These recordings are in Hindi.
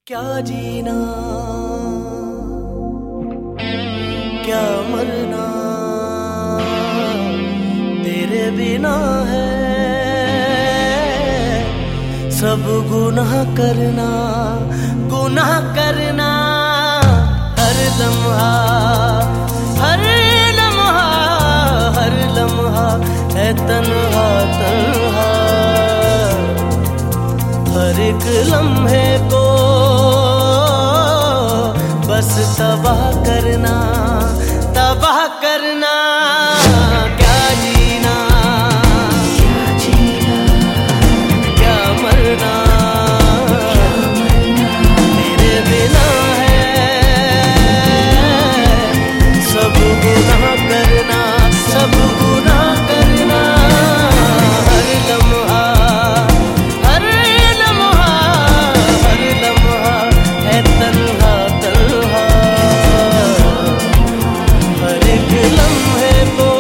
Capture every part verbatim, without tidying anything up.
क्या जीना क्या मरना तेरे बिना है, सब गुनाह करना गुनाह करना। हर लम्हा हर लम्हा हर लम्हा है तन्हा तन्हा, हर एक लम्हे को बस तबाह करना तबाह करना। क्या जीना क्या जीना क्या मरना तेरे बिना है, सब गुनाह करना सब गुनाह करना। हर लम्हा हर लम्हा हर लम्हा है तन्हा तन्हा, हर एक लम्हे को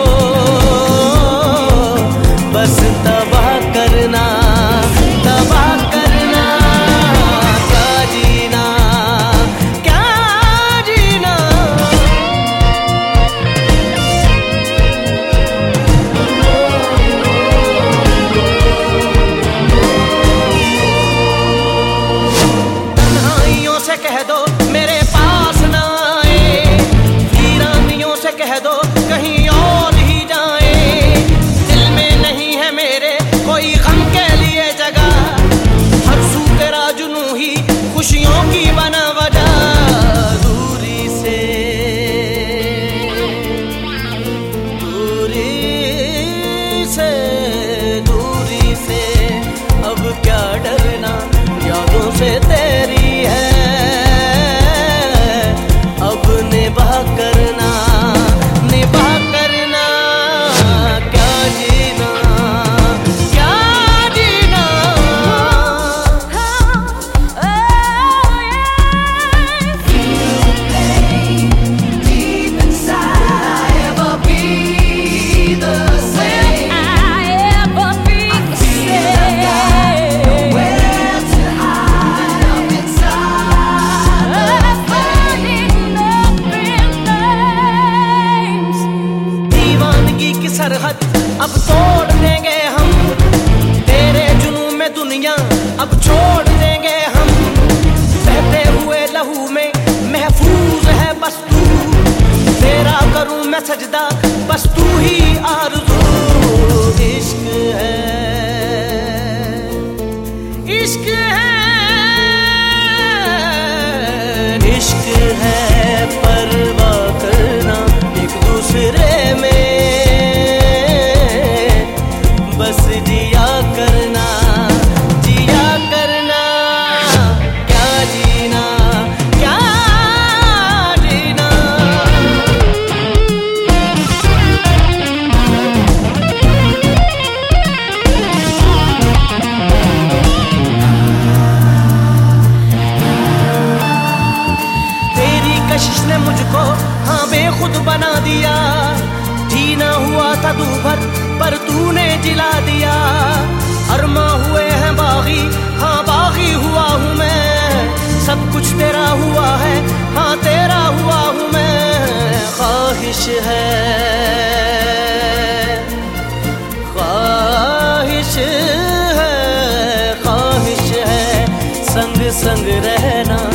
बस तबाह करना तबाह करना। क्या जीना क्या जीना तन्हाइयों से कह दो मेरे पास ना आए, वीरानियों से कह दो कहीं और ही जाए। दिल में नहीं है मेरे कोई गम के लिए जगह, हर सू तेरा जुनू ही खुशियों की बना वजह। दूरी से दूरी से दूरी से अब क्या डरना, यादों से तेरी है अब निभा करना निभा करना। क्या जीना क्या जीना Feel pain deep inside. I ever be the same. I ever be the same. Nowhere to hide up inside the burning up in flames. दीवानगी की सरहद अब तोड़ देंगे हम, तेरे जुनून में दुनिया अब छोड़ देंगे हम। बहते हुए लहू में महफूज है बस तू, तेरा करूं मैं सजदा बस तू ही आरज़ू। इश्क है इश्क है इश्क है परवाह करना एक दूसरे में, बस जिया करना जिया करना। क्या जीना क्या जीना तेरी कशिश ने मुझको हाँ बेखुद बना दिया, जीना हुआ था दूभर पर तूने जिला दिया। अरमा हुए हैं बागी हाँ बागी हुआ हूँ मैं, सब कुछ तेरा हुआ है हाँ तेरा हुआ हूँ मैं। ख्वाहिश है ख्वाहिश है ख्वाहिश है संग संग रहना